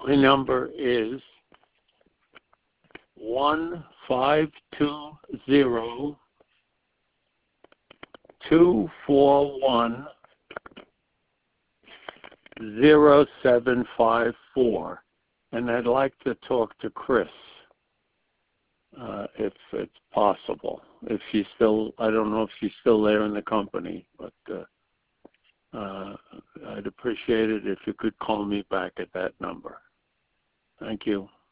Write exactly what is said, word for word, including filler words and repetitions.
My number is one five two zero two four one zero seven five four, and I'd like to talk to Chris, uh, if it's possible. If she's still, I don't know if she's still there in the company, but uh, uh, I'd appreciate it if you could call me back at that number. Thank you.